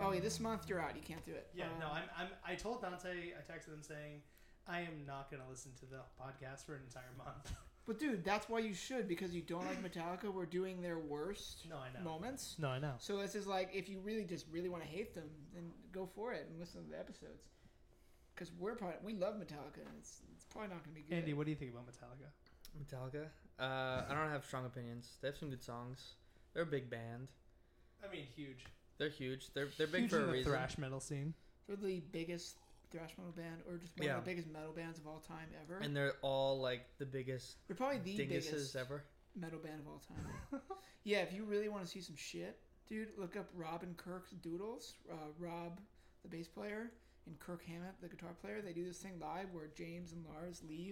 Paulie, this month you're out. You can't do it. Yeah, no, I told Dante, I texted him saying, I am not going to listen to the podcast for an entire month. But dude, that's why you should, because you don't like Metallica. We're doing their worst moments. No, I know. So this is like, if you really want to hate them, then go for it and listen to the episodes. Because we love Metallica, and it's probably not going to be good. Andy, what do you think about Metallica? Metallica? I don't have strong opinions. They have some good songs. They're a big band. I mean, huge. They're huge. They're big Huge for in a the reason. thrash metal scene. They're the biggest thrash metal band, or just one of the biggest metal bands of all time ever. And they're all like the biggest They're probably the dinguses biggest ever. metal band of all time. Yeah, if you really want to see some shit, dude, look up Rob and Kirk's Doodles. Rob, the bass player, and Kirk Hammett, the guitar player. They do this thing live where James and Lars leave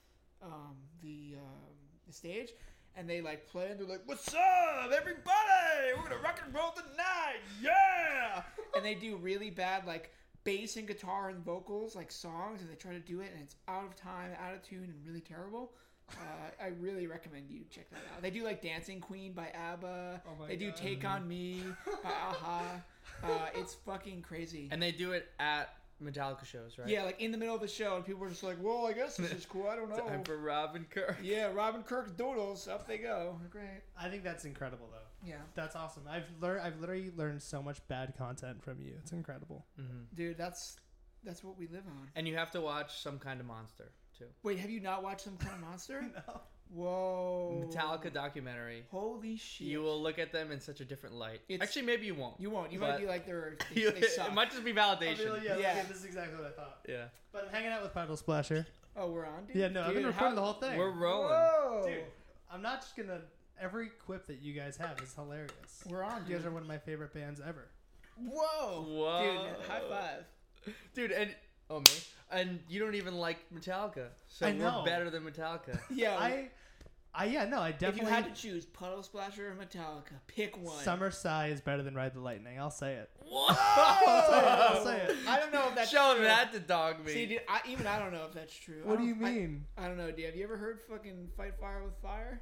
the stage, and they like play and they're like, "What's up, everybody? We're gonna rock and roll tonight, yeah!" And they do really bad like bass and guitar and vocals like songs, and they try to do it, and it's out of time, out of tune, and really terrible. I really recommend you check that out. They do like Dancing Queen by ABBA. They do Take On Me by Aha. It's fucking crazy. And they do it at Metallica shows, right? Yeah, like in the middle of the show, and people are just like, "Well, I guess this is cool. I don't know." Time for Rob and Kirk. Yeah, Rob and Kirk's Doodles. Up they go. Great. I think that's incredible, though. Yeah, That's awesome. I've literally learned so much bad content from you. It's incredible. Mm-hmm. dude, that's what we live on. And you have to watch Some Kind of Monster too. Wait, have you not watched Some Kind of Monster? No. Whoa. Metallica documentary. Holy shit. You will look at them in such a different light. Actually, maybe you won't. You won't. You But- might be like, they suck. It might just be I'll validation. be like, Yeah. yeah, this is exactly what I thought. Yeah. But I'm hanging out with Puddle Splasher. Oh, we're on, dude? Yeah, no, I've been Dude, recording the whole thing. We're rolling. Whoa. Dude, I'm not just gonna. Every quip that you guys have is hilarious. We're on, You dude. guys are one of my favorite bands ever. Whoa. Whoa. Dude, high five. Dude, and and you don't even like Metallica, so I know. we're better than Metallica. Yeah. I definitely. If you had to choose Puddle Splasher or Metallica, pick one. Summer Sigh is better than Ride the Lightning. I'll say it. What? I'll say it. I don't know if that's Show true. that to dog me. See, dude, I don't know if that's true. What do you mean? I don't know, dude. Have you ever heard fucking Fight Fire with Fire?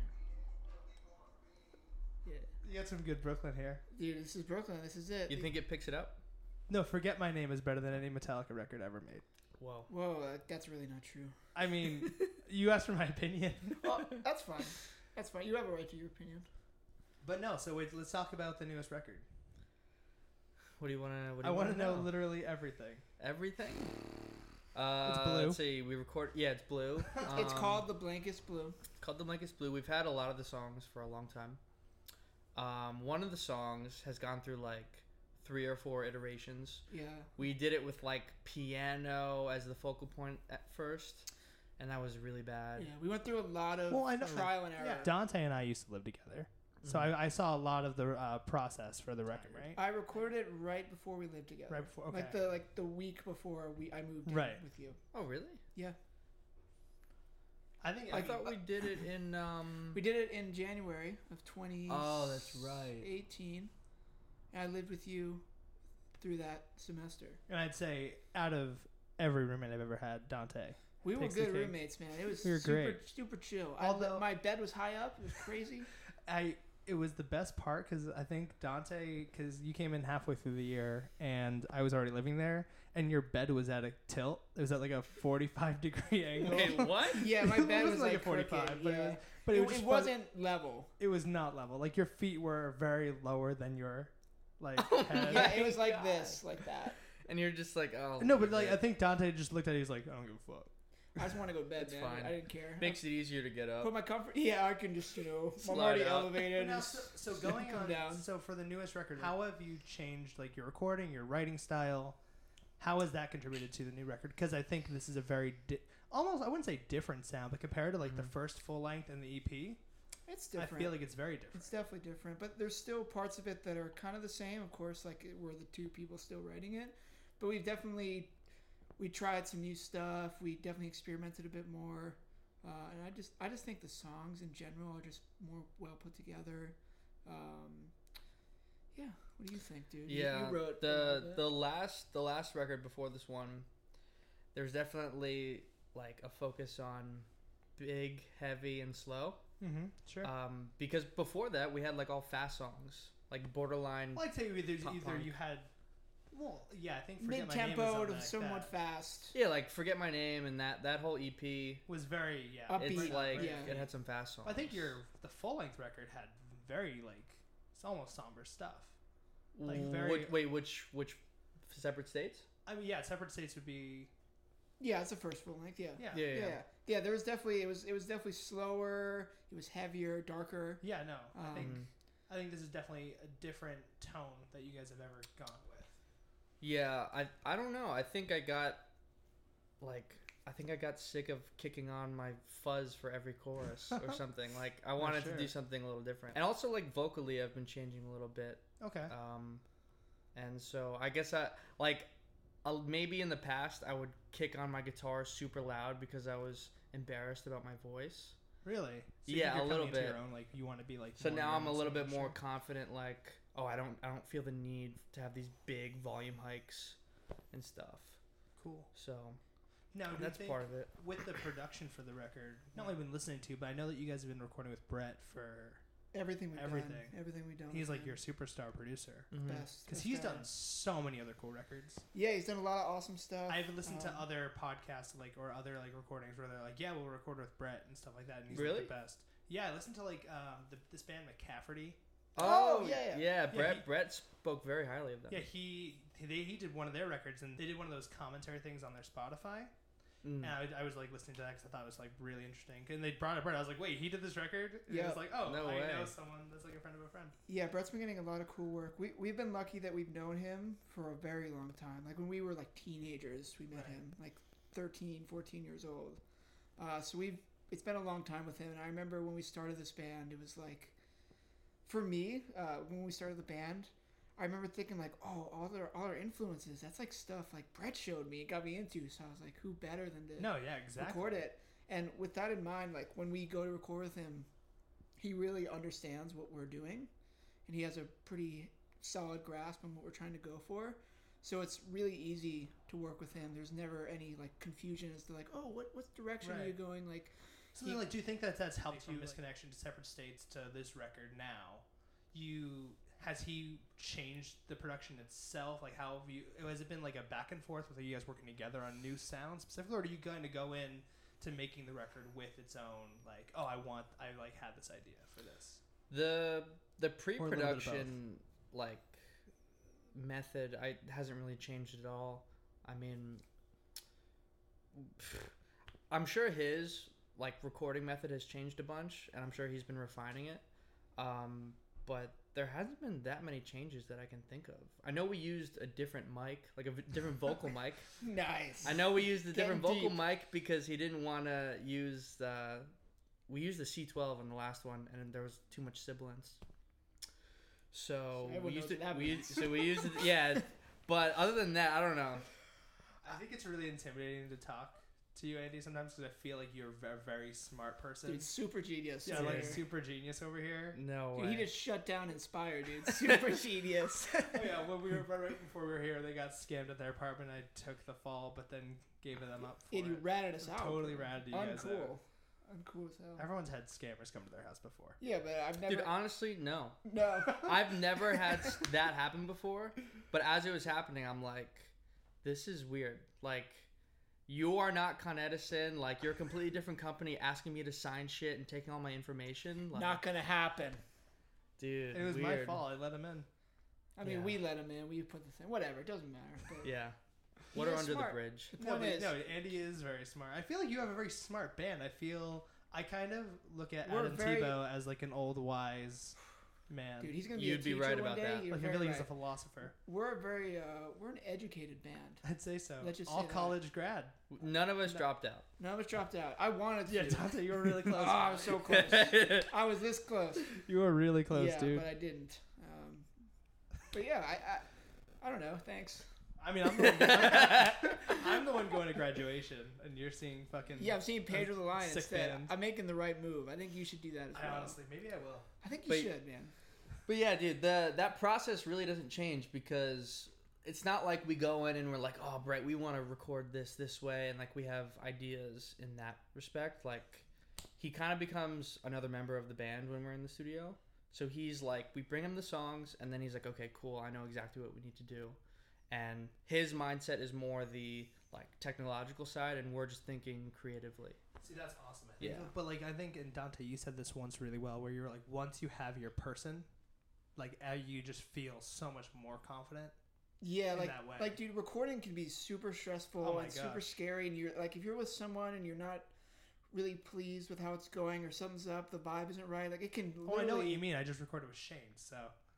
Yeah. You got some good Brooklyn here. Dude, this is Brooklyn. This is it. You think it picks it up? No, Forget My Name is better than any Metallica record ever made. Whoa. Whoa, that's really not true. I mean, you asked for my opinion. Well, that's fine. That's fine. You have a right to your opinion. But no, so wait, let's talk about the newest record. What do you want to? I want to know literally everything. Everything. It's blue. Let's see. We record. Yeah, it's blue. It's called The Blankest Blue. It's called The Blankest Blue. We've had a lot of the songs for a long time. One of the songs has gone through like 3 or 4 iterations. Yeah. We did it with like piano as the focal point at first, and that was really bad. Yeah, we went through a lot of trial and error. Yeah. Dante and I used to live together. So I saw a lot of the process for the record, right? I recorded it right before we lived together. Right before, okay. Like the week before I moved in Right. with you. Oh, really? Yeah. I thought we did it in. We did it in January of 2018. Oh, that's right. 18. And I lived with you through that semester. And I'd say out of every roommate I've ever had, Dante. We were takes the good cake. roommates, man. It was We were great. super chill. Although- my bed was high up. It was crazy. It was the best part because I think Dante, because you came in halfway through the year and I was already living there, and your bed was at a tilt. It was at like a 45-degree angle. Wait, what? Yeah, my It bed was wasn't like a crooked, 45, but yeah. but it, was just wasn't level. It was not level. Like your feet were very lower than your like head. Yeah, it was like this, like that. And you're just like, oh. No, but like I think Dante just looked at it. He's like, I don't give a fuck. I just want to go to bed, It's man. fine. I didn't care. Makes it easier to get up. Put my comfort. Yeah, I can just, I'm Slide already out. elevated. Now, just so going come on down. So for the newest record, how have you changed like your recording, your writing style? How has that contributed to the new record? Because I think this is a very almost I wouldn't say different sound, but compared to like the first full length and the EP, It's different. I feel like it's very different. It's definitely different, but there's still parts of it that are kind of the same. Of course, like we're the two people still writing it, but we tried some new stuff. We definitely experimented a bit more, and I just think the songs in general are just more well put together. Yeah, what do you think, dude? Yeah, you wrote the last record before this one. There's definitely like a focus on big, heavy, and slow. Mm-hmm. Sure. Because before that we had like all fast songs, like borderline. Well, I'd say either punk. you had Well, yeah, I think Forget mid My Name is tempo on to like somewhat that. fast. Yeah, like Forget My Name and that whole EP. Was very Upbeat, It's like yeah. it had some fast songs. I think the full length record had very like it's almost somber stuff. Like very. Which Separate States? I mean, yeah, Separate States would be. Yeah, it's the first full length. Yeah. Yeah. There was definitely it was definitely slower. It was heavier, darker. Yeah, no. Mm-hmm. I think this is definitely a different tone that you guys have ever gone with. Yeah, I don't know. I think I got sick of kicking on my fuzz for every chorus or something. Like I wanted to do something a little different. And also like vocally I've been changing a little bit. Okay. And so I guess maybe in the past I would kick on my guitar super loud because I was embarrassed about my voice. Really? So Yeah, a little bit. Your own, like you want to be like. So now I'm a little bit more sure. confident. Like, oh, I don't feel the need to have these big volume hikes and stuff. Cool. So now that's part of it. With the production for the record, not only been listening to, but I know that you guys have been recording with Brett for Everything we've Everything. done. Everything we've done. He's with like him. your superstar producer. Best. Because best he's guy. done so many other cool records. Yeah, he's done a lot of awesome stuff. I've listened to other podcasts or other recordings where they're like, yeah, we'll record with Brett and stuff like that, and he's Really? like the best. Yeah, I listened to this band McCafferty. Oh, yeah. Brett spoke very highly of them. Yeah, he did one of their records, and they did one of those commentary things on their Spotify. And I was like listening to that because I thought it was like really interesting. And they brought it Brett. I was like, wait, he did this record? And Yeah. I was like, oh, No I way. know someone that's like a friend of a friend. Yeah, Brett's been getting a lot of cool work. We've been lucky that we've known him for a very long time. Like when we were like teenagers, we met him, like 13, 14 years old. So it's been a long time with him. And I remember when we started this band, it was like, for me, when we started the band, I remember thinking like, oh, all our influences, that's like stuff like Brett showed me and got me into. So I was like, who better than to record it? And with that in mind, like when we go to record with him, he really understands what we're doing, and he has a pretty solid grasp on what we're trying to go for. So it's really easy to work with him. There's never any like confusion as to like, oh, what direction are you going? Like, so then, like, do you think that's helped you Misconnection to Separate States to this record now? Has he changed the production itself? Like, has it been like a back and forth with you guys working together on new sounds specifically, or are you going to go in to making the record with its own like, oh, I had this idea for this? The pre-production like method hasn't really changed at all. I mean, I'm sure his like recording method has changed a bunch, and I'm sure he's been refining it. But there hasn't been that many changes that I can think of. I know we used a different mic, like a different vocal mic. Nice. I know we used a different vocal deep. mic because he didn't want to use we used the C12 on the last one, and there was too much sibilance. So we used it. Yeah, but other than that, I don't know. I think it's really intimidating to talk to you, Andy, sometimes because I feel like you're a very smart person. Dude, super genius. Yeah, like super genius over here. No Dude, way. he just shut down Inspire, dude. Super genius. Oh yeah, when we were right before we were here, they got scammed at their apartment. I took the fall, but then gave them up for And you it. ratted us out. Totally ratted you guys out. Uncool as hell. Everyone's had scammers come to their house before. Yeah, but I've never. Dude, honestly, no. No. I've never had that happen before. But as it was happening, I'm like, this is weird. Like, you are not Con Edison. Like, you're a completely different company asking me to sign shit and taking all my information. Like, Not gonna happen. Dude, It was weird. my fault. I let him in. I mean, we let him in. We put the thing. Whatever. It doesn't matter. But Yeah. He Water is under smart. the bridge. The point is, No, Andy is very smart. I feel like you have a very smart band. I kind of look at We're Adam very- Tebow as like an old wise man. dude, he's gonna be You'd a be teacher right one about day. that. You're Like I very feel like right. he's a philosopher. We're an educated band. I'd say so. Let's just All say that. college grad. None of us dropped out. None of us dropped out. I wanted to. Yeah, Dante, you were really close. Oh, I was so close. I was this close. You were really close, yeah, dude. but I didn't. But yeah, I don't know. Thanks. I mean, I'm the one going to graduation, and you're seeing fucking. Yeah, I'm seeing Pedro the Lion sick instead. band. I'm making the right move. I think you should do that as well. Honestly, maybe I will. I think you But- should, man. But yeah, dude, that process really doesn't change because it's not like we go in and we're like, oh, Brett, we want to record this way, and like we have ideas in that respect. Like, he kind of becomes another member of the band when we're in the studio. So he's like, we bring him the songs, and then he's like, okay, cool, I know exactly what we need to do. and his mindset is more the like technological side, and we're just thinking creatively. See, that's awesome. I think, Yeah. But like, I think, and Dante, you said this once really well, where you're like, once you have your person, like, you just feel so much more confident. Yeah, in like that way. like dude, recording can be super stressful Oh my and super gosh. scary, and you're like if you're with someone and you're not really pleased with how it's going or something's up, the vibe isn't right, like it can Oh, I know what literally- you mean. I just recorded with Shane, so.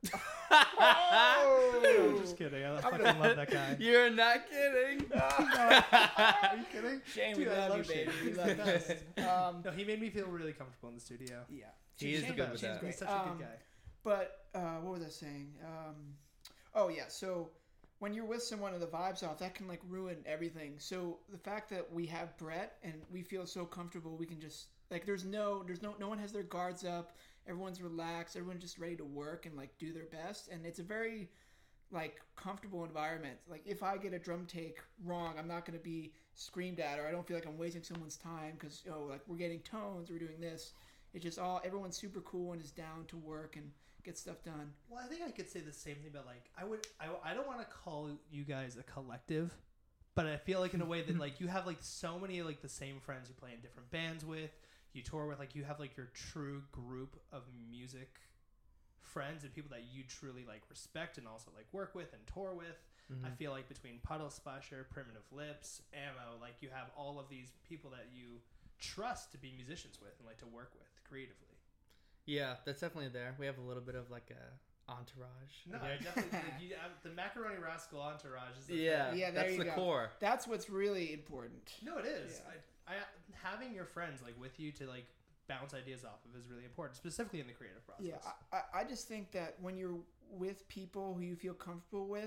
Oh! No, just kidding. I fucking love that guy. You're not kidding. Are you kidding? Shane, Dude, we I love you, love Shane. baby. We He's love the best. you. No, he made me feel really comfortable in the studio. Yeah, He is Shane's- good with Shane's that. great. He's such a good guy. But what was I saying? Oh yeah, so when you're with someone and the vibe's off, that can like ruin everything. So the fact that we have Brett and we feel so comfortable, we can just like no one has their guards up. Everyone's relaxed. Everyone's just ready to work and like do their best, and it's a very like comfortable environment. Like if I get a drum take wrong, I'm not going to be screamed at, or I don't feel like I'm wasting someone's time because like we're getting tones, we're doing this. It's just everyone's super cool and is down to work and get stuff done. Well, I think I could say the same thing, but like I don't want to call you guys a collective, but I feel like in a way that like you have like so many like the same friends you play in different bands with, you tour with, like you have like your true group of music friends and people that you truly like respect and also like work with and tour with. I feel like between Puddle Splasher, Primitive Lips, Ammo, like you have all of these people that you trust to be musicians with and like to work with creatively. Yeah, that's definitely there. We have a little bit of like a entourage. No, Okay? I definitely the Macaroni Rascal entourage is the Yeah, thing. Yeah, there that's you the go. core. That's what's really important. No, it is. Yeah. I having your friends like with you to like bounce ideas off of is really important, specifically in the creative process. Yeah, I just think that when you're with people who you feel comfortable with,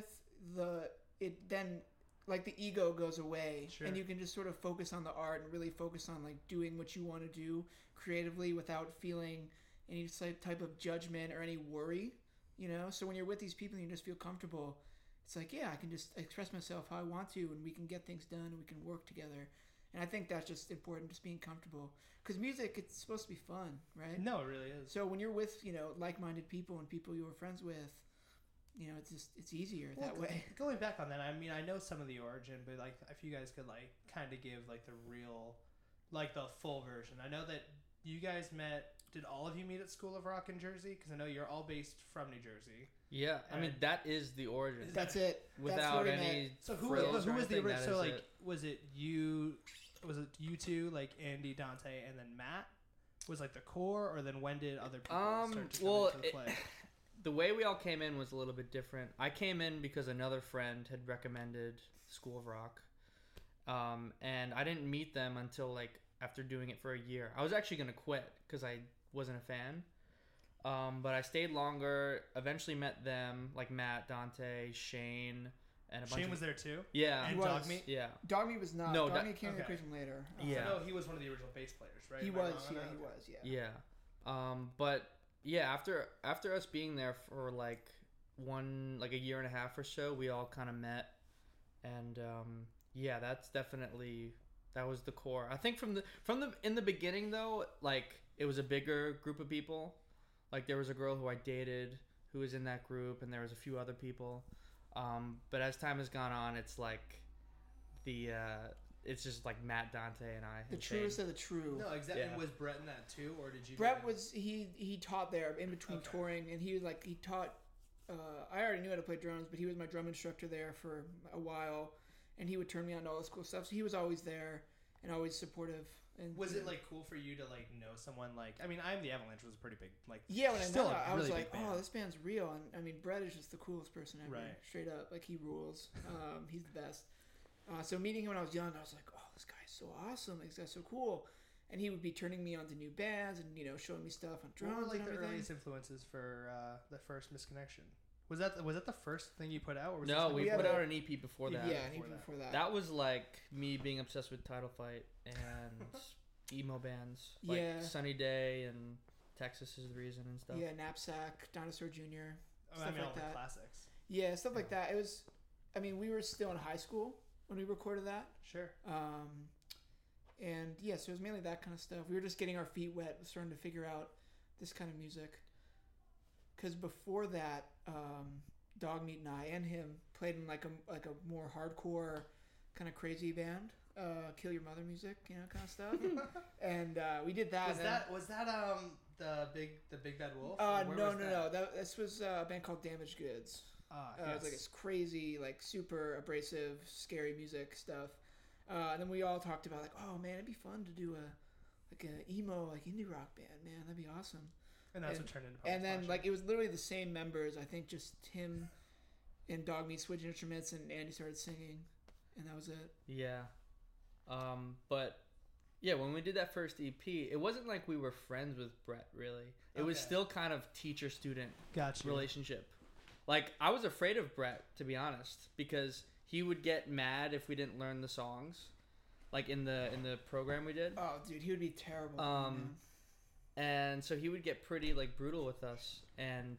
then like the ego goes away, Sure. and you can just sort of focus on the art and really focus on like doing what you want to do creatively without feeling any type of judgment or any worry, you know. So when you're with these people and you just feel comfortable, it's like, yeah, I can just express myself how I want to, and we can get things done and we can work together. And I think that's just important, just being comfortable, because music, it's supposed to be fun, right? No, it really is. So when you're with, like-minded people and people you were friends with, it's easier that way. Going back on that, I mean, I know some of the origin, but like, if you guys could like kind of give like the real, like the full version. I know that you guys met. Did all of you meet at School of Rock in Jersey? Because I know you're all based from New Jersey. Yeah, I mean And- that is the origin. That's it. That's Without where we met. any So who frills or was the anything, original? that So is like, it. was it you? Was it you two, like Andy, Dante, and then Matt? Was like the core, or then when did other people start to come well, into the play? the way we all came in was a little bit different. I came in because another friend had recommended School of Rock, and I didn't meet them until like after doing it for a year. I was actually gonna quit because I wasn't a fan, but I stayed longer. Eventually met them, like Matt, Dante, Shane, and a bunch. Shane of, was there too. Yeah, And He was. Dogmeat. yeah. Dogmeat was not. No, Dogmeat came to the okay. equation later. Yeah. No, he was one of the original bass players, right? He Am I was. wrong on Yeah, that? he Okay. was. Yeah. Yeah. But yeah, after us being there for like a year and a half or so, we all kind of met, and yeah, that's definitely, that was the core. I think from the in the beginning though, like it was a bigger group of people. Like there was a girl who I dated who was in that group, and there was a few other people. But as time has gone on, it's like it's just like Matt, Dante, and I. The and Shane. truest of the true. No, exactly. Yeah. Was Brett in that too, or did you? Brett was he taught there in between Okay. touring, and he taught. I already knew how to play drums, but he was my drum instructor there for a while, and he would turn me on to all this cool stuff. So he was always there and always supportive. And Was it like cool for you to like know someone like? I mean, I Am the Avalanche was a pretty big like. Yeah, when I still met him, a I was really like, big band. oh, this band's real. And I mean, Brett is just the coolest person ever. Right. Straight up, like he rules. He's the best. So meeting him when I was young, I was like, oh, this guy's so awesome. This guy's so cool. And he would be turning me on to new bands and showing me stuff on What drums were like and the everything. earliest influences for the first Misconnection? Was that the first thing you put out? Or was No, this we We had put a- out an EP before that. Yeah, and before even that. before that. That was like me being obsessed with Title Fight and emo bands like Yeah. Sunny Day and Texas is the Reason and stuff. Yeah, Knapsack, Dinosaur Jr. Oh, I stuff mean, all like the that. classics. Yeah, stuff like that. It was, I mean, we were still in high school when we recorded that. Sure. And yeah, so it was mainly that kind of stuff. We were just getting our feet wet, starting to figure out this kind of music. Because before that, Dogmeat and I and him played in like a more hardcore kind of crazy band, Kill Your Mother music, kind of stuff. And we did that. Was that the Big Bad Wolf? No. This was a band called Damaged Goods. It was like this crazy, like super abrasive, scary music stuff. And then we all talked about like, oh man, it'd be fun to do a emo like indie rock band, man. That'd be awesome. And that's what turned into. And then like it was literally the same members. I think just Tim and Dogmeat switching instruments, and Andy started singing, and that was it. Yeah. But yeah, when we did that first EP, it wasn't like we were friends with Brett. Really, it was still kind of teacher-student relationship. Like I was afraid of Brett, to be honest, because he would get mad if we didn't learn the songs, like in the program we did. Oh, dude, he would be terrible. And so he would get pretty like brutal with us. And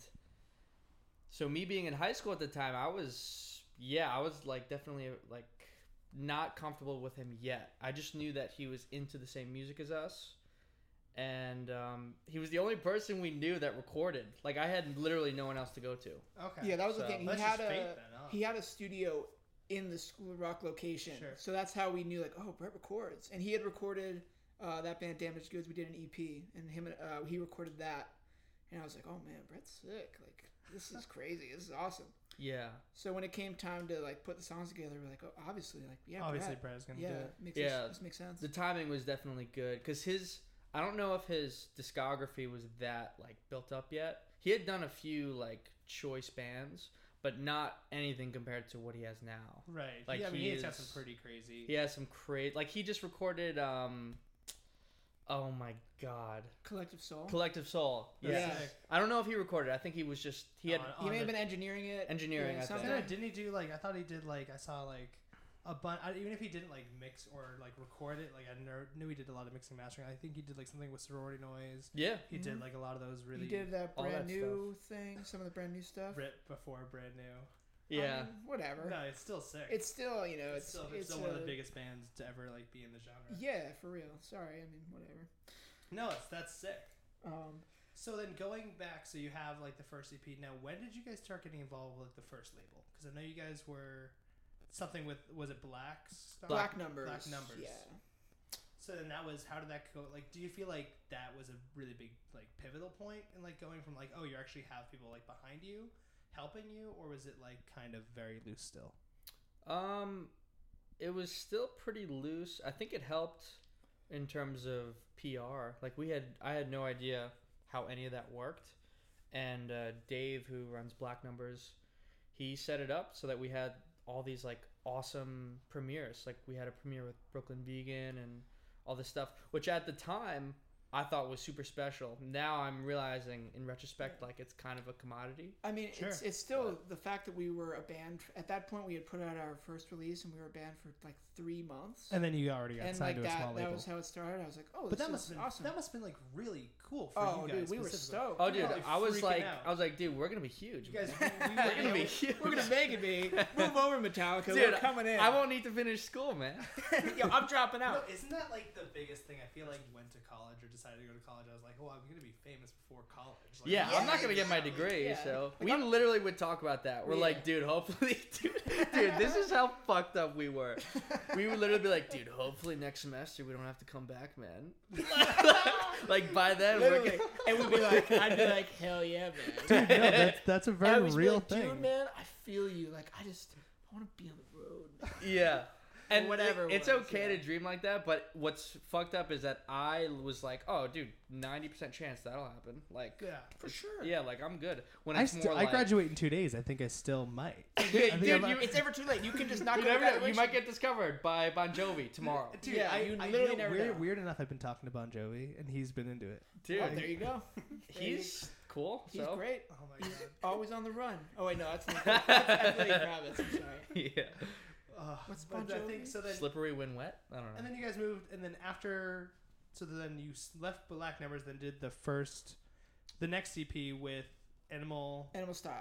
so me being in high school at the time, I was like definitely like not comfortable with him yet. I just knew that he was into the same music as us. And he was the only person we knew that recorded. Like I had literally no one else to go to. Okay. Yeah, that was the thing. He had a studio in the School of Rock location. Sure. So that's how we knew, like, oh, Brett records. And he had recorded that band Damaged Goods. We did an EP, and he recorded that. And I was like, oh man, Brett's sick. Like, this is crazy. This is awesome. Yeah. So when it came time to like put the songs together, we're like, oh, obviously, Brett's gonna do it. This makes sense. The timing was definitely good because I don't know if his discography was that like built up yet. He had done a few like choice bands, but not anything compared to what he has now. Right. Like he's got some pretty crazy. He has some like he just recorded oh my god. Collective Soul. Yeah. I don't know if he recorded. I think he was just he may have been engineering it. I think. Yeah, didn't he do like I thought he did like I saw like a bunch, even if he didn't like mix or like record it, like I knew he did a lot of mixing and mastering. I think he did like something with Sorority Noise. Yeah, he did like a lot of those really. He did that brand new thing, some of the brand new stuff. Before brand new. Yeah, whatever. No, it's still sick. It's still it's still one of the biggest bands to ever like be in the genre. Yeah, for real. Sorry, I mean whatever. No, that's sick. So then going back, so you have like the first EP. Now, when did you guys start getting involved with the first label? Because I know you guys were. Something with, was it Black Numbers? Black Numbers. Yeah. So then how did that go? Like, do you feel like that was a really big, like, pivotal point in, like, going from, like, oh, you actually have people, like, behind you, helping you? Or was it, like, kind of very loose still? It was still pretty loose. I think it helped in terms of PR. Like, I had no idea how any of that worked. And Dave, who runs Black Numbers, he set it up so that we had all these like awesome premieres. Like we had a premiere with Brooklyn Vegan and all this stuff, which at the time I thought was super special. Now I'm realizing in retrospect, like it's kind of a commodity. I mean, it's still the fact that we were a band at that point. We had put out our first release and we were a band for like 3 months. And then you already got signed to a small label. That was how it started. I was like, oh, but that must have been awesome. That must have been like really cool for you guys. Dude, we were stoked. Oh, dude, I was like, dude, we're gonna be huge. You guys, we're gonna be huge. We're gonna make it be. Move over, Metallica. Dude, we're coming in. I won't need to finish school, man. Yo, I'm dropping out. No, isn't that like the biggest thing? I feel like went to college or decided to go to college. I was like, oh, I'm gonna be famous before college. Like, yeah, I'm not gonna get my degree, so we literally would talk about that. We're like, dude, hopefully, dude, this is how fucked up we were. We would literally be like, dude, hopefully next semester we don't have to come back, man. Like by then, and we'd be like, I'd be like, hell yeah, man. Dude, no, that's a very real thing. Dude, man, I feel you. Like, I want to be on the road. Yeah. And whatever. It's okay to dream like that, but what's fucked up is that I was like, oh, dude, 90% chance that'll happen. Like, yeah, for sure. Yeah, like I'm good. When it's I graduate in 2 days. I think I still might. Dude, it's never too late. You can just not go to You might get discovered by Bon Jovi tomorrow. Dude, yeah, you literally never know. Weird enough, I've been talking to Bon Jovi, and he's been into it. Dude, there you go. He's cool. He's great. Oh my god. He's always on the run. Oh wait, no, that's Lenny Kravitz. I'm sorry. Yeah. What's Bon Jovi? So then, Slippery When Wet? I don't know. And then you guys moved, and then after, so then you left Black Numbers, then did the next EP with Animal Style.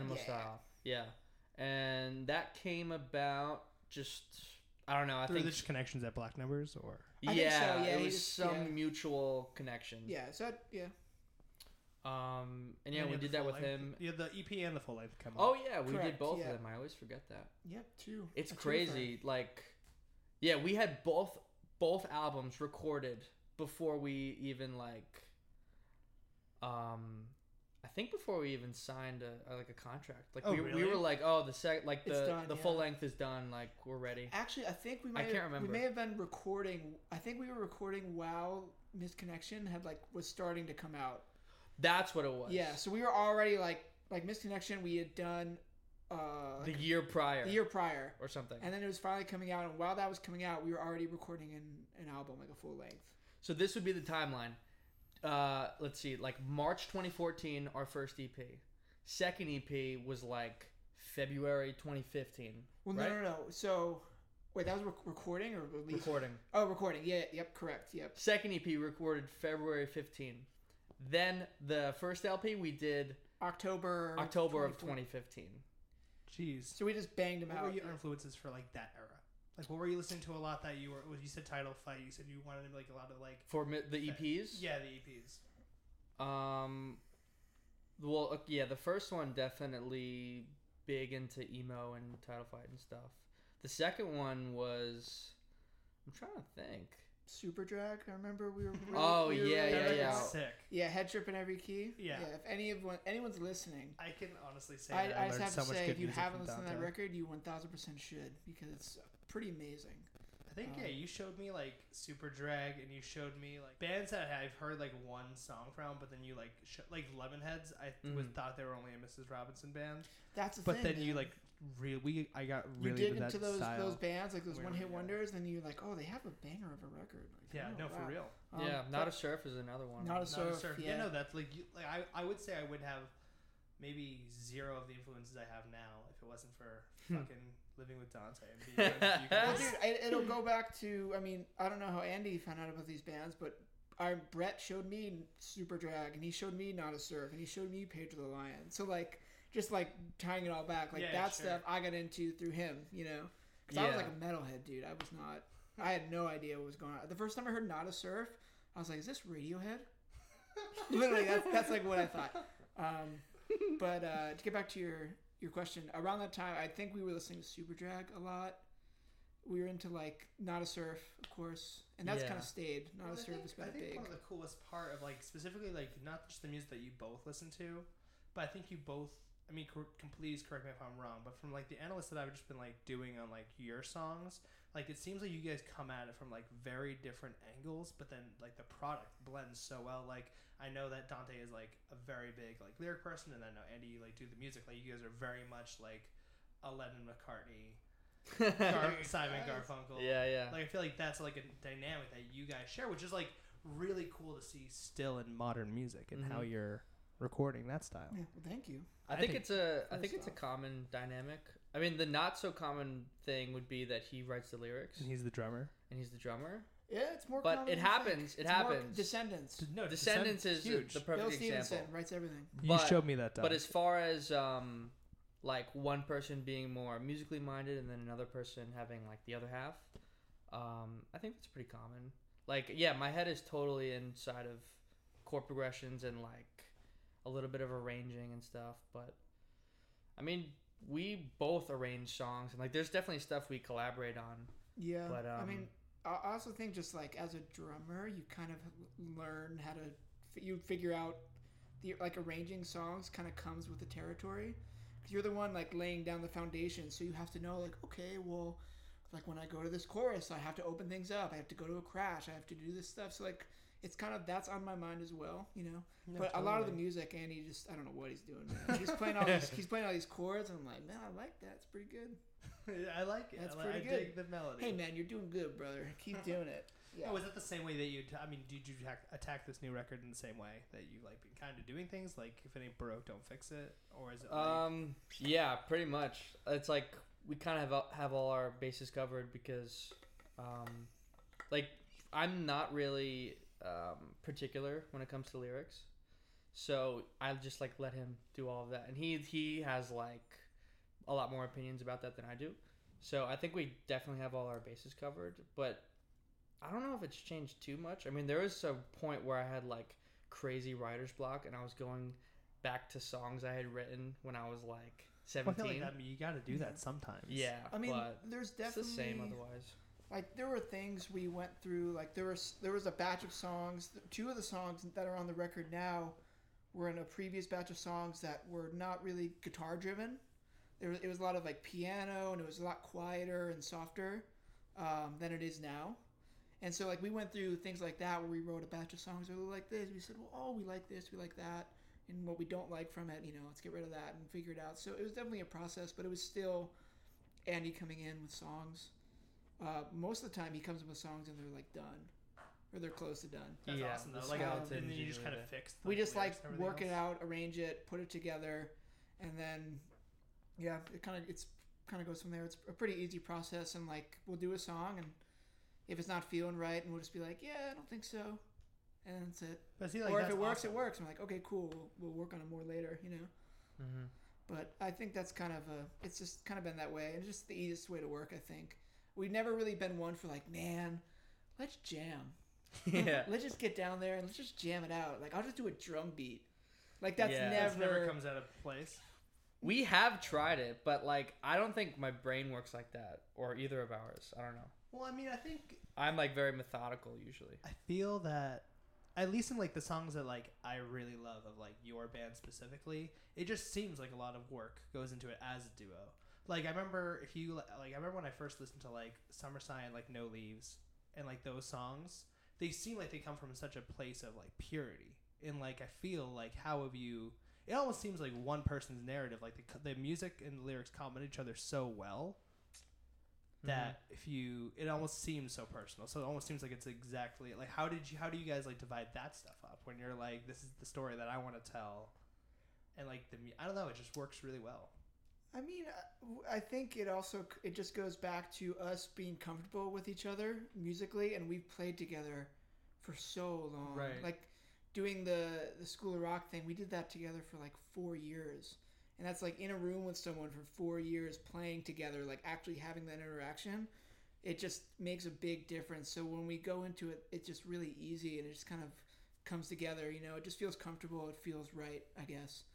Yeah. And that came about just, I don't know. I think just connections at Black Numbers, or I think so, yeah, it was some mutual connections. Yeah. So yeah. And yeah, we did that with him. Yeah, the EP and the full length come. Oh yeah, we Correct, did both yeah. of them. I always forget that. Yep, two. It's A two crazy. Like, yeah, we had both albums recorded before we even like, I think before we even signed a contract. Like we really? were like, oh, the It's done, the full length is done. Like we're ready. Actually, I think we I can't remember. We may have been recording. I think we were recording while Misconnection was starting to come out. That's what it was. Yeah, so we were already like Misconnection. We had done the year prior. The year prior, or something. and then it was finally coming out. And while that was coming out, we were already recording an album, like a full length. So this would be the timeline. Let's see, like March 2014, our first EP. Second EP was like February 2015. Well, right? no. So, wait, that was recording or release? Recording. Oh, recording. Yeah. Yep. Correct. Yep. Second EP recorded February 15. Then the first LP we did October of 2015. Jeez. So we just banged them What out. were your influences for like that era? Like, what were you listening to a lot that you were? You said Title Fight. You said you wanted like a lot of like For the EPs. Yeah, the EPs. Well, yeah, the first one definitely big into emo and Title Fight and stuff. The second one was, I'm trying to think. Super Drag. I remember we were. Really, Oh, we were yeah, really yeah, into yeah. that. Sick. Yeah, Head Trip in Every Key. Yeah. If anyone's listening, I can honestly say I that just learned have so to much say, good if you music haven't from listened to that Dante. record, you 1000% should, because it's pretty amazing. I think yeah, you showed me like Super Drag, and you showed me like bands that I've heard like one song from, but then you like like Lemonheads. I thought they were only a Mrs. Robinson band, That's the but thing. then you man. like I got you really dig into that into those style. bands, like those Where one-hit we go. wonders, then you're like, oh, they have a banger of a record. Like, Yeah, oh, no, wow. for real. Yeah, Not but- a Surf is another one. Not a Not a Surf. Yeah, Yeah. no, that's like I would say I would have maybe zero of the influences I have now if it wasn't for fucking living with Dante and being with you Well, guys. dude, it'll go back to. I mean, I don't know how Andy found out about these bands, but Brett showed me Super Drag, and he showed me Not a Surf, and he showed me Page of the Lion. So like, just like tying it all back, like Yeah, that sure. stuff I got into through him, you know. Because I was like a metalhead, dude. I was not. I had no idea what was going on. The first time I heard Not a Surf, I was like, "Is this Radiohead?" Literally, that's like what I thought. But to get back to your question, around that time, I think we were listening to Super Drag a lot. We were into like Not a Surf, of course, and that's Yeah. kind of stayed. Not Well, a Surf is I kind of think big. one of the coolest part of like specifically like not just the music that you both listen to, but I think you both. I mean, please correct me if I'm wrong, but from like the analysis that I've just been like doing on like your songs, like it seems like you guys come at it from like very different angles, but then like the product blends so well. Like I know that Dante is like a very big like lyric person, and then I know Andy, you like do the music. Like you guys are very much like a Lennon McCartney, Simon Garfunkel. Yeah, yeah. Like I feel like that's like a dynamic that you guys share, which is like really cool to see still in modern music and how you're recording that style. Yeah, well, thank you. I think it's a first common dynamic. I mean, the not so common thing would be that he writes the lyrics And he's the drummer. and he's the drummer. Yeah, it's more. But common it than you happens. think. It It's more happens. Descendants. No, Descendants is huge. the Bill perfect Stevenson example. writes everything. You But- showed me that. But as far as like one person being more musically minded and then another person having like the other half, I think that's pretty common. Like, yeah, my head is totally inside of chord progressions and like a little bit of arranging and stuff. But I mean, we both arrange songs and like there's definitely stuff we collaborate on. Yeah, But, I mean, I also think just like as a drummer, you kind of learn how to you figure out the like arranging songs kind of comes with the territory because you're the one like laying down the foundation, so you have to know like, okay, well, like when I go to this chorus, I have to open things up, I have to go to a crash, I have to do this stuff. So like it's kind of that's on my mind as well, you know. No, But a lot of the totally. music, Andy just I don't know what he's doing, man. He's playing all these chords, and I'm like, man, I like that. It's pretty good. I like it. That's I pretty dig good. the melody. Hey man, you're doing good, brother. Keep doing it. Yeah. Oh, was that the same way that you? I mean, did you attack this new record in the same way that you like been kind of doing things? Like, if it ain't broke, don't fix it, or is it? Like, Yeah, pretty much. It's like we kind of have all our bases covered because, like, I'm not really particular when it comes to lyrics, so I just like let him do all of that, and he has like a lot more opinions about that than I do. So I think we definitely have all our bases covered, but I don't know if it's changed too much. I mean, there was a point where I had like crazy writer's block, and I was going back to songs I had written when I was like Well, I 17. feel like you got to do that sometimes. Yeah, I mean, but there's it's definitely the same otherwise. like there were things we went through. Like there was a batch of songs. Two of the songs that are on the record now were in a previous batch of songs that were not really guitar driven. It was a lot of like piano, and it was a lot quieter and softer than it is now. And so like we went through things like that where we wrote a batch of songs that were like this. We said, well, we like this, we like that, and what we don't like from it, let's get rid of that and figure it out. So it was definitely a process, but it was still Andy coming in with songs. Most of the time he comes in with songs and they're like done, or they're close to done. That's Yeah, awesome the though. Like, skeletons and then you just usually kind of there. fix. We just like lyrics and everything work it else. out, arrange it, put it together, and then it kind of goes from there. It's a pretty easy process, and like we'll do a song, and if it's not feeling right, and we'll just be like, yeah, I don't think so, and that's it. But see, like, Or if that's it works, awesome. it works. I'm like, okay, cool. We'll work on it more later, Mm-hmm. But I think that's kind of it's just kind of been that way, and it's just the easiest way to work. I think we've never really been one for like, man, let's jam. Yeah. Let's just get down there and let's just jam it out. Like I'll just do a drum beat. Like that's Yeah. That's never. never comes out of place. We have tried it, but like I don't think my brain works like that, or either of ours. I don't know. Well, I mean, I think I'm like very methodical usually. I feel that at least in like the songs that like I really love of like your band specifically, it just seems like a lot of work goes into it as a duo. Like I remember when I first listened to like Summer Sigh and like No Leaves and like those songs, they seem like they come from such a place of like purity. And like I feel like how have you? It almost seems like one person's narrative, like the music and the lyrics complement each other so well that it almost seems so personal. So it almost seems like it's exactly like how do you guys like divide that stuff up when you're like, this is the story that I want to tell, and like I don't know, it just works really well. I mean, I think it just goes back to us being comfortable with each other musically, and we've played together for so long. Right. Like doing the School of Rock thing, we did that together for like 4 years. And that's like in a room with someone for 4 years playing together, like actually having that interaction. It just makes a big difference. So when we go into it, it's just really easy and it just kind of comes together. It just feels comfortable. It feels right, I guess.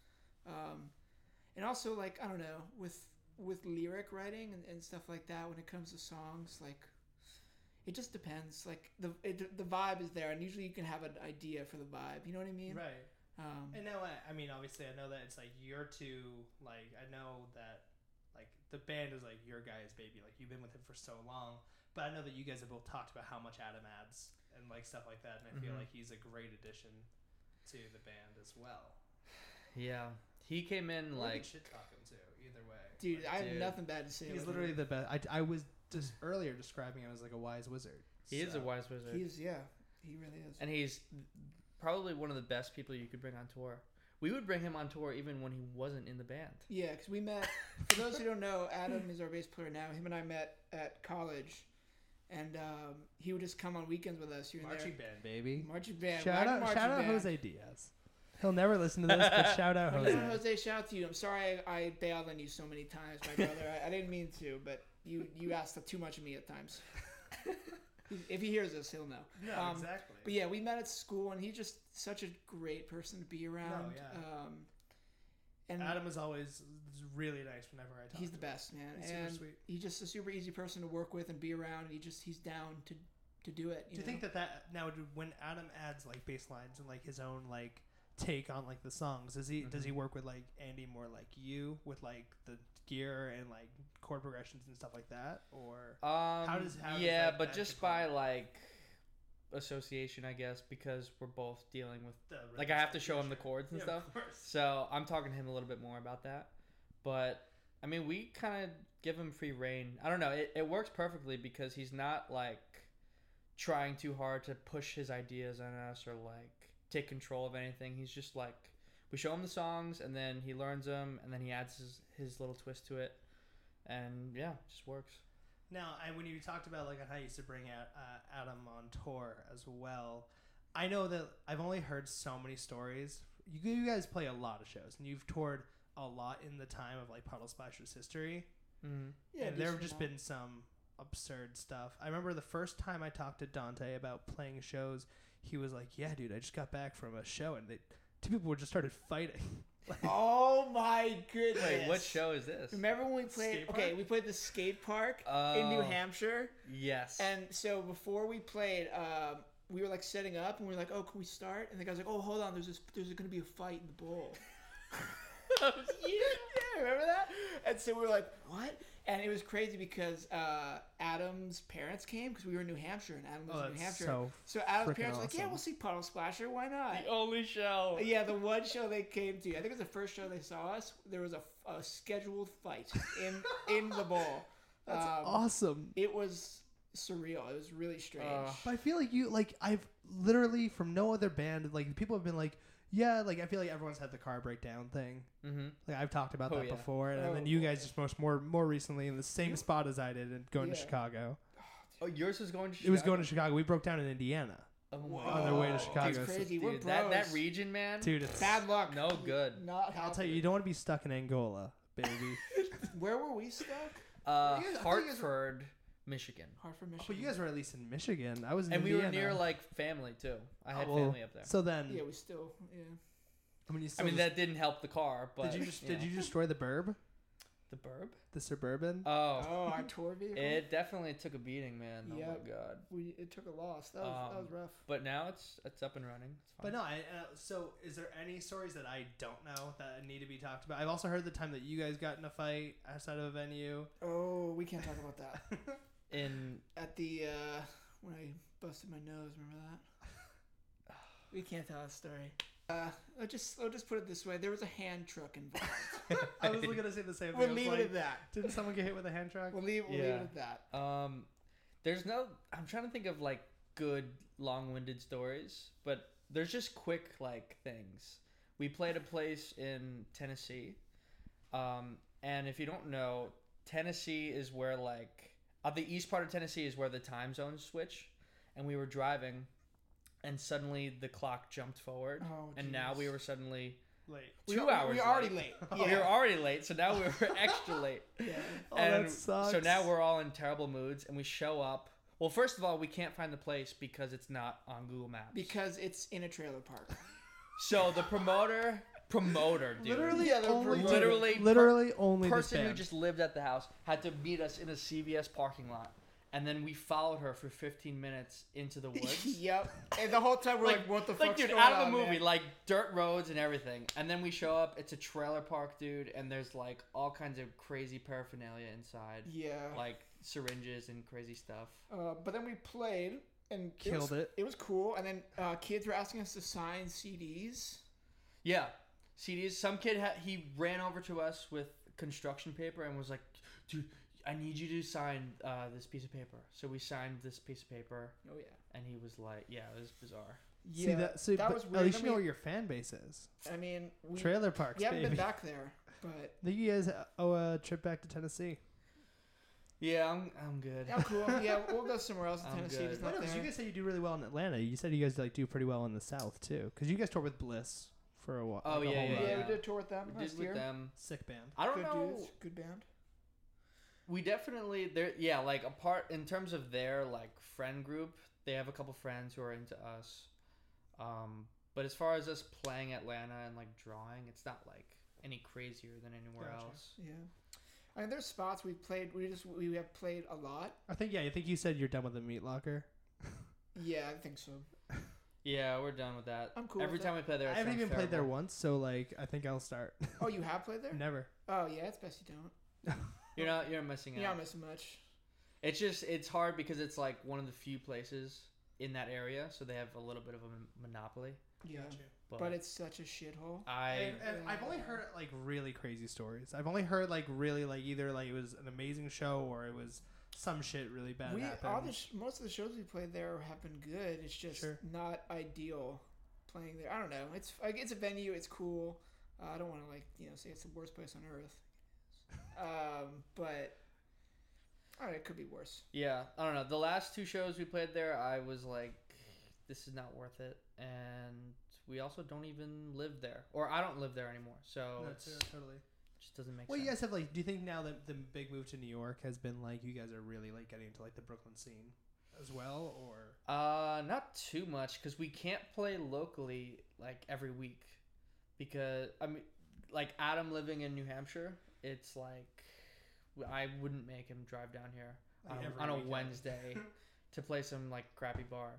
And also, like, I don't know, with lyric writing and stuff like that, when it comes to songs, like, it just depends. Like, the vibe is there, and usually you can have an idea for the vibe. You know what I mean? Right. And now, I mean, obviously, I know that it's like you're two. Like, I know that like the band is like your guy's baby. Like, you've been with him for so long. But I know that you guys have both talked about how much Adam adds and like stuff like that. And I feel like he's a great addition to the band as well. Yeah, he came in We like can shit talk him too. Either way, Dude, I have Dude. nothing bad to say. he's about literally him. the best. I was just earlier describing him as like a wise wizard. he is a So- wise wizard, He really is. and he's probably one of the best people you could bring on tour. We would bring him on tour even when he wasn't in the band. Yeah, because we met. For those who don't know, Adam is our bass player now. Him and I met at college, and he would just come on weekends with us here and Marching there. band, baby. Marching band. Shout Wagon out, marching shout out band. Jose Diaz. He'll never listen to this, but shout out Come Jose. on, Jose, shout out to you. I'm sorry I bailed on you so many times, my brother. I didn't mean to, but you asked too much of me at times. If he hears this, he'll know. No, exactly. But yeah, we met at school, and he's just such a great person to be around. yeah. And Adam is always really nice whenever I talk. he's to the him. best, man. He's super And sweet. he's just a super easy person to work with and be around. And he's down to do it. Do you think that now when Adam adds like bass lines and like his own like take on like the songs, does he work with like Andy more like you with like the gear and like chord progressions and stuff like that, or How does yeah, like, but that just control by it? like association, I guess, because we're both dealing with the like I have to rhythm show him the section? chords and Yeah, stuff. of course. So I'm talking to him a little bit more about that. But I mean, we kind of give him free reign. I don't know. It works perfectly because he's not like trying too hard to push his ideas on us or like take control of anything. He's just like, we show him the songs and then he learns them and then he adds his little twist to it. And yeah, it just works. Now, and when you talked about like how you used to bring out Adam on tour as well, I know that I've only heard so many stories. You guys play a lot of shows, and you've toured a lot in the time of like Puddle Splasher's history. Mm-hmm. Yeah, and there have decent just amount. been some absurd stuff. I remember the first time I talked to Dante about playing shows, he was like, "Yeah, dude, I just got back from a show, and two people just started fighting." Oh my goodness! Wait, what show is this? Remember when we played? Skate Okay, park? we played the skate park in New Hampshire, Yes. and so before we played, we were like setting up, and we were like, "Oh, can we start?" And the guy's like, "Oh, hold on, there's going to be a fight in the bowl." Yeah, remember that? And so we were like, "What?" And it was crazy because Adam's parents came because we were in New Hampshire, and Adam lives in New Hampshire. So Adam's freaking parents were like, "Yeah, awesome. we'll see Puddle Splasher. Why not?" the only show. Yeah, the one show they came to. I think it was the first show they saw us. There was a scheduled fight in the bowl. That's awesome. It was surreal. It was really strange. But I feel like I've literally from no other band, like people have been like, yeah, like I feel like everyone's had the car breakdown thing. Mm-hmm. Like I've talked about Oh, that yeah. before, and Oh, then you boy. guys just more recently in the same spot as I did and going to Yeah. Chicago. Oh, yours was going to Chicago? It was going to Chicago. We broke down in Indiana. Oh, on their way to Whoa. Chicago. It's crazy. We're Dude, bros. that region, man. Dude, it's Bad luck. No good. Not I'll tell you, you don't want to be stuck in Angola, baby. Where were we stuck? Uh, You guys- I thought you guys Hartford, Michigan. Hartford, Michigan. But you guys were at least in Michigan. I was in And we Indiana. were near like family too. I had Well, family up there. So then, Yeah, we still. Yeah. I mean, you I still mean, just- that didn't help the car, but did you know. destroy the Burb, the Burb? the Suburban? Oh, Oh, our tour vehicle. it definitely took a beating, man. Oh Yep. my god. It took a loss. That was rough. But now it's up and running. It's fine. But no, so is there any stories that I don't know that need to be talked about? I've also heard the time that you guys got in a fight outside of a venue. Oh, we can't talk about that. In At the when I busted my nose, remember that? We can't tell that story. I'll just put it this way: there was a hand truck involved. I was gonna say the same thing. We'll I was leave like, it at that. Didn't someone get hit with a hand truck? We'll leave Yeah. it at that. there's no. I'm trying to think of like good long-winded stories, but there's just quick like things. We played a place in Tennessee, and if you don't know, Tennessee is where like the east part of Tennessee is where the time zones switch, and we were driving, and suddenly the clock jumped forward, Oh, and now we jeez. were suddenly Late. 2 hours. We were already late. We were already late, so now we were extra late. Yeah. Oh, And that sucks. so now we're all in terrible moods, and we show up. Well, first of all, we can't find the place because it's not on Google Maps. Because it's in a trailer park. So the promoter, dude, Literally, Yeah, they're only promoting- literally only this person who band. just lived at the house had to meet us in a CVS parking lot, and then we followed her for 15 minutes into the woods. Yep. And the whole time we're like, what the fuck? Dude, out of a movie, like dirt roads and everything. And then we show up. It's a trailer park, dude, and there's like all kinds of crazy paraphernalia inside, Yeah. like syringes and crazy stuff. But then we played and Killed it. It was cool. And then kids were asking us to sign CDs. Yeah, CDs. Some kid he ran over to us with construction paper and was like, "Dude, I need you to sign this piece of paper." So we signed this piece of paper, Oh yeah. and he was like, "Yeah, it was bizarre." See that? See, that but was at weird. least I you know mean- where your fan base is. I mean, we Trailer parks, haven't baby. been back there, but You guys owe a trip back to Tennessee. Yeah, I'm good. yeah, cool. Yeah, we'll go somewhere else in I'm Tennessee. good. It's I not know, 'cause there. you guys said you do really well in Atlanta. You said you guys like do pretty well in the South too, because you guys toured with Bliss for a while. Oh, like, a yeah, whole yeah, run. Yeah, yeah. we did a tour with them We last did with year. them. Sick band. I don't Good know. dudes, good band. We definitely there. Yeah, like apart in terms of their like friend group, they have a couple friends who are into us. But as far as us playing Atlanta and like drawing, it's not like any crazier than anywhere Gotcha. else. Yeah. I mean, there's spots we've played. We have played a lot. I think you said you're done with the Meat Locker. Yeah, I think so. Yeah, we're done with that. I'm cool Every with time we play there, I it haven't sounds even played there terrible. once, so like I think I'll start. Oh, you have played there? Never. Oh yeah, it's best you don't. You're missing out. You're not missing much. It's hard because it's like one of the few places in that area, so they have a little bit of a monopoly. Yeah. But, But it's such a shithole. And I've only heard like really crazy stories. I've only heard like really like either like it was an amazing show or it was some shit really bad happened. Most of the shows we played there have been good. It's just Sure. not ideal playing there. I don't know. It's like it's a venue. It's cool. I don't want to say it's the worst place on earth. But I don't know, it could be worse. yeah, I don't know. The last two shows we played there, I was like, this is not worth it, and we also don't even live there, or I don't live there anymore, so No, it's totally. it just doesn't make Well, sense. you guys have like. Do you think now that the big move to New York has been like you guys are really like getting into like the Brooklyn scene? as well, or Not too much because we can't play locally like every week because I mean, like Adam living in New Hampshire, it's like I wouldn't make him drive down here Like every on a weekend. Wednesday to play some like crappy bar.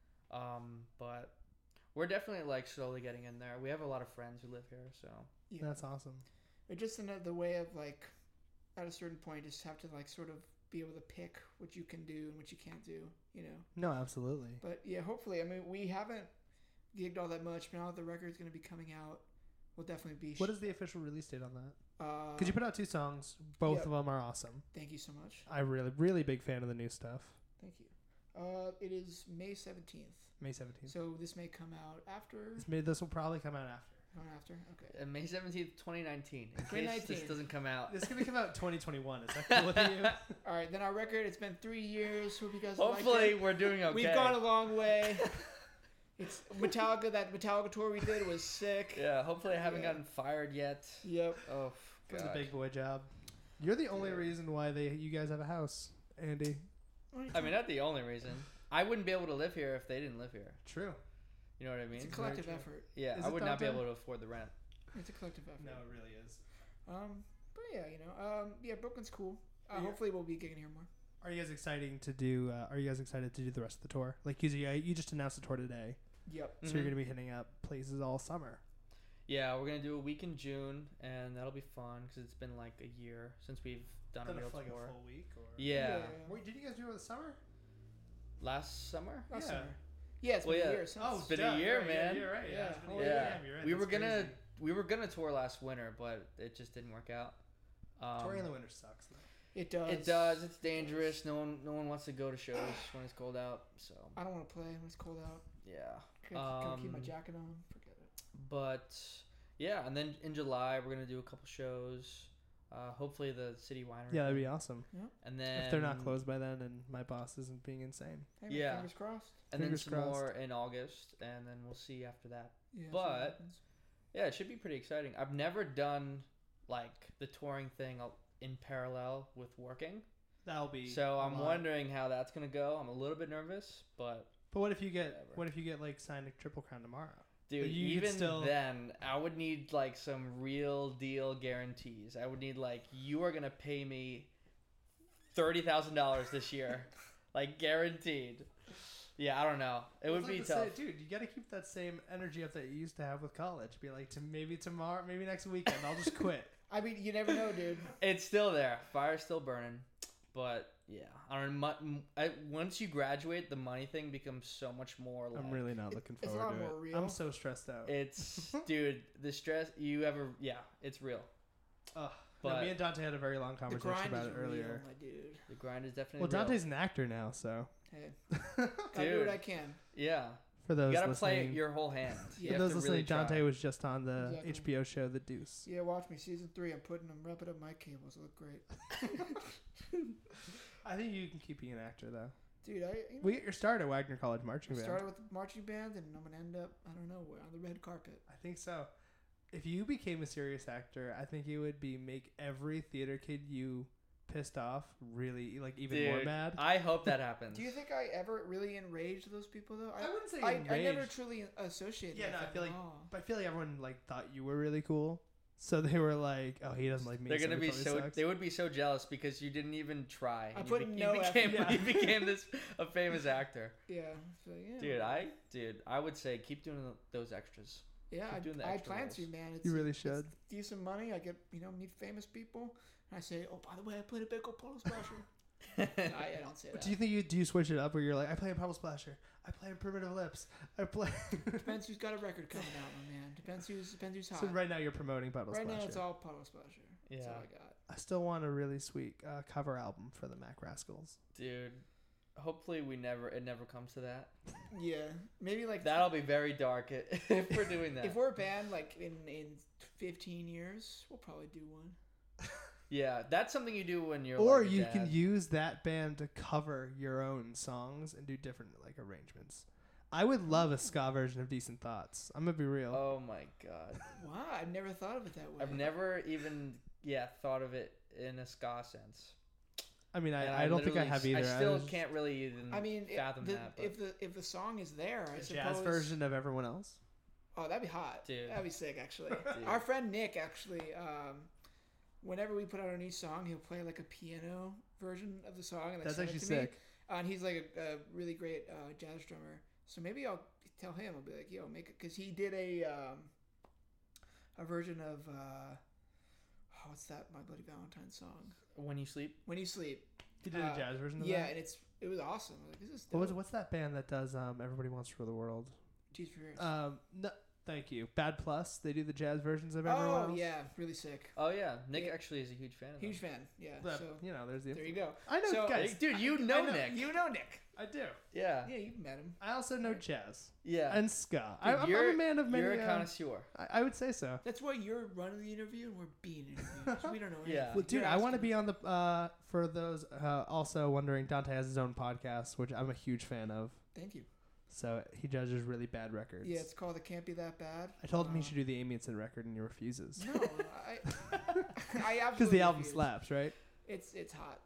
But we're definitely like slowly getting in there. We have a lot of friends who live here, so Yeah. that's awesome. But just another way of like, at a certain point, just have to like sort of be able to pick what you can do and what you can't do, you know. No, absolutely. But yeah, hopefully. I mean, we haven't gigged all that much, but now that the record's going to be coming out, we'll definitely be. What is the official release date on that? Uh, Because you put out 2 songs. Both Yep. of them are awesome. Thank you so much. I'm really big fan of the new stuff. Thank you. It is May 17th. May 17th. So this may come out after. This will probably come out after. Going after? Okay. May 17th, 2019. In case 2019. this doesn't come out. It's going to come out 2021. Is that cool with you? All right, then our record. It's been 3 years. Hope you guys like Hopefully it. we're doing okay. We've gone a long way. It's Metallica. That Metallica tour we did was sick. Yeah, hopefully I haven't Yeah. gotten fired yet. Yep. Oh, It's a God. big boy job. You're the only Yeah. reason why you guys have a house, Andy. I mean, not the only reason. I wouldn't be able to live here if they didn't live here. True. You know what I mean? it's a collective true. effort. Yeah, Is I it would not be Dante? able to afford the rent. It's a collective effort. No, it really is. But yeah, you know, yeah, Brooklyn's cool. Yeah. Hopefully we'll be getting here more. Are you guys excited to do? Are you guys excited to do the rest of the tour? Like you just announced the tour today, Yep. so you're gonna be hitting up places all summer. Yeah, we're gonna do a week in June, and that'll be fun because it's been like a year since we've done a real like tour. a full week. Or Yeah. Wait, did you guys do it in the summer? Last summer. Last Yeah. summer. Yeah, it's Well, been yeah. a year since. It's been a year, man. You're right. Yeah. it's been a Oh, year. yeah. Damn, you're right. We were That's gonna crazy. we were gonna tour last winter, but it just didn't work out. Touring in the winter sucks. Though. It does. It does. It's dangerous. No one wants to go to shows when it's cold out. So I don't want to play when it's cold out. yeah. Can't keep my jacket on. Forget it. But yeah, and then in July we're gonna do a couple shows. Hopefully the City Winery. Yeah, that'd be awesome. And then If they're not closed by then, and my boss isn't being insane. Hey, Yeah. Fingers crossed. And then Fingers some crossed. more in August, and then we'll see after that. Yeah. see what But- happens. Yeah, it should be pretty exciting. I've never done like the touring thing in parallel with working, That'll be. so a I'm lot. wondering how that's gonna go. I'm a little bit nervous, but But what if you get? Whatever. What if you get like signed to Triple Crown tomorrow? dude, But you could even still- then, I would need like some real deal guarantees. I would need like you are gonna pay me $30,000 this year, like guaranteed. Yeah, I don't know. It would be tough. Dude, you got to keep that same energy up that you used to have with college. Be like, maybe tomorrow, maybe next weekend, I'll just quit. I mean, you never know, dude. It's still there. Fire's still burning. But yeah, I don't know. Once you graduate, the money thing becomes so much more. Like, I'm really not looking It's a forward lot to more it. real. I'm so stressed out. It's dude, the stress it's real. Ugh. But No, me and Dante had a very long The conversation grind about is it earlier. real, my dude. the grind is definitely Well, real. Dante's an actor now, so Hey, gotta do Dude. what I can. Yeah, for you those gotta listening, play your whole hand. You Yeah. for have those to listening, really try. Dante was just on the Exactly. HBO show The Deuce. Yeah, watch me. Season 3, I'm wrapping up my cables. It look great. I think you can keep being an actor though. Dude, We get your start at Wagner College Marching Band. started with the marching band, and I'm gonna end up, I don't know where, on the red carpet. I think so. If you became a serious actor, I think it would be make every theater kid you pissed off really like even more Dude, mad. I hope that happens. Do you think I ever really enraged those people though? I wouldn't say I never enraged. truly associated. Yeah, with no, I them feel at like- all. But I feel like everyone like thought you were really cool, so they were like, "Oh, he doesn't like me." They're so gonna he be probably so. sucks." They would be so jealous because you didn't even try. I and put no you effort. became, Yeah. you became a famous actor. Yeah, so, yeah. Dude, I would say keep doing those extras. Yeah, keep doing the I extra plan roles. to, man. It's, You really it's should. decent money. I get, meet famous people. And I say, oh, by the way, I played a big old Polo Splasher. I don't say that. Do you think do you switch it up where you're like, I play in Puddle Splasher, I play in Primitive Lips, I play. Depends who's got a record coming out, my man. Depends who's hot. So right now you're promoting Puddle Right Splasher. now it's all Puddle Splasher. That's Yeah. all I got. I still want a really sweet cover album for the Mac Rascals. Dude, hopefully it never comes to that. Yeah, maybe like That'll be very dark if we're doing that. if we're a band like in 15 years, we'll probably do one. Yeah, that's something you do when you're. Or like a you dad. can use that band to cover your own songs and do different like arrangements. I would love a ska version of Decent Thoughts. I'm gonna be real. Oh my god, Wow, I've never thought of it that way. I've never even thought of it in a ska sense. I mean, And I don't think I literally have either. I still was- can't really even I mean, fathom that. But if the song is there, I the suppose. jazz version of Everyone Else. Oh, that'd be hot. Dude. That'd be sick, actually. Dude. Our friend Nick, actually, whenever we put out a new song, he'll play like a piano version of the song. And, like, That's send it actually to me. sick. And he's like a really great jazz drummer. So maybe I'll tell him. I'll be like, yo, make it. Because he did a version of, what's that My Bloody Valentine song? When You Sleep. When You Sleep. He did a jazz version of Yeah, that? and it was awesome. Like, this is dope. What's that band that does Everybody Wants to Rule the World? Tears for Fears. No, thank you. Bad Plus. They do the jazz versions of Everyone Else. Oh, yeah. Really sick. Oh yeah, Nick Yeah. actually is a huge fan of Huge them. fan. Yeah. But, So you know, there's the. there you go. I know, So- guys. Dude, you I know Nick. You know Nick. I do. Yeah. Yeah, you've met him. I also know jazz Yeah. and ska. Dude, I'm a man of many. You're a connoisseur. I would say so. That's why you're running the interview and we're being interviewed. 'Cause we don't know anything. Yeah. Well, dude, You're I want to asking be on the. For those also wondering, Dante has his own podcast, which I'm a huge fan of. Thank you. So he judges really bad records. Yeah, it's called It Can't Be That Bad. I told him he should do the Amy Inson record, and he refuses. No, I absolutely Because the album refuse. slaps, right? It's hot.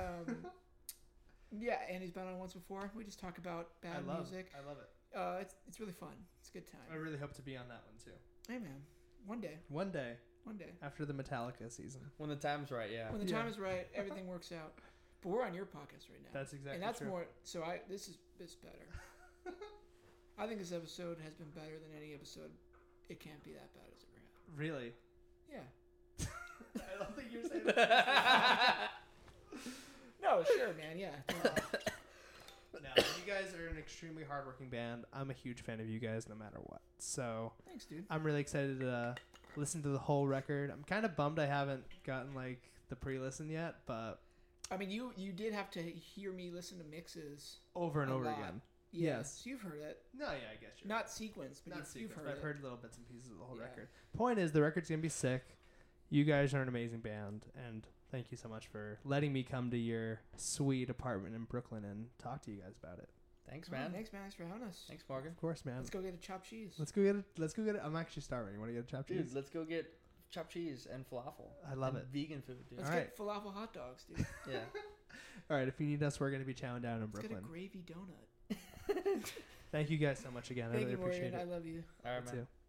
Yeah, and he's been on once before. We just talk about bad music. I love it. It's really fun. It's a good time. I really hope to be on that one too. Hey man, one day, One day after the Metallica season. When the time's right, yeah. when the Yeah. time is right, everything works out. But we're on your podcast right now. That's exactly and that's true. more. So this is better. I think this episode has been better than any episode. It can't be that bad as ever had. Really? Yeah. I don't think you're saying that. No, sure, man. Yeah. No, you guys are an extremely hardworking band. I'm a huge fan of you guys no matter what. So Thanks, dude. I'm really excited to listen to the whole record. I'm kind of bummed I haven't gotten like the pre-listen yet, but I mean, you did have to hear me listen to mixes over and a over lot. again. Yeah, Yes. so you've heard it. No, yeah, I guess you're Not sequence, but not you've secret, heard but I've it. heard little bits and pieces of the whole Yeah. record. Point is, the record's gonna be sick. You guys are an amazing band, and thank you so much for letting me come to your sweet apartment in Brooklyn and talk to you guys about it. Thanks, Oh, man. thanks, man. Thanks for having us. Thanks, Morgan. Of course, man. Let's go get a chopped cheese. Let's go get it. Let's go get it. I'm actually starving. You want to get a chopped Dude, cheese? let's go get chopped cheese and falafel. I love and it. Vegan food, dude. Let's All get falafel hot dogs, dude. Yeah. All right, if you need us, we're gonna be chowing down in Let's Brooklyn. get a gravy donut. Thank you guys so much again. I Thank really you, appreciate Morgan. it. I love you. All right, Me man. too.